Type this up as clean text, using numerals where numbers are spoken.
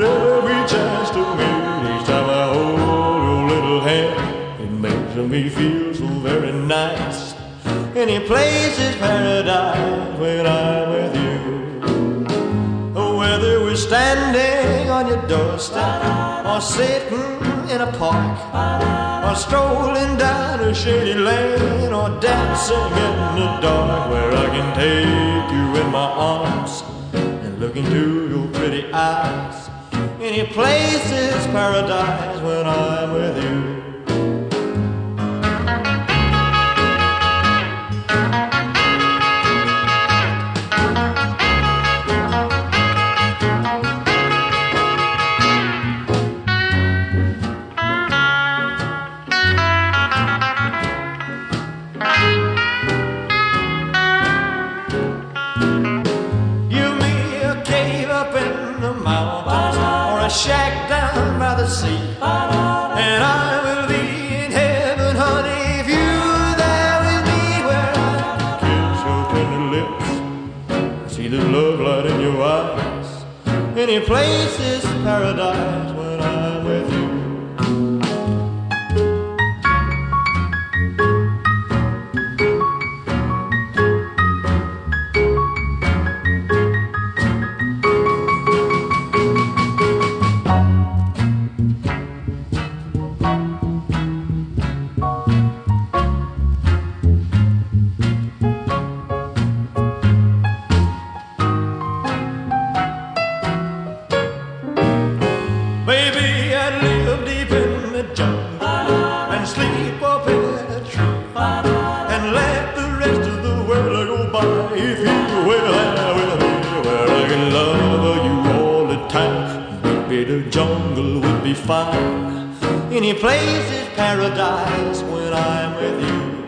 every chance to meet. Each time I hold your little hand, it makes me feel so very nice. Any place is paradise when I'm with you. Whether we're standing on your doorstep, or sitting in a park, or strolling down a shady lane, or dancing in the dark, where I can take you in my arms and look into your pretty eyes. Any place is paradise when I'm with you. Shack down by the sea, and I will be in heaven, honey, if you're there with me, where I kiss your tender lips, see the love light in your eyes. Any place is paradise when I'm with you. Maybe I'd live deep in the jungle and sleep up in a tree and let the rest of the world go by. If you were there with me, where I can love you all the time, maybe the jungle would be fine. Any place is paradise when I'm with you.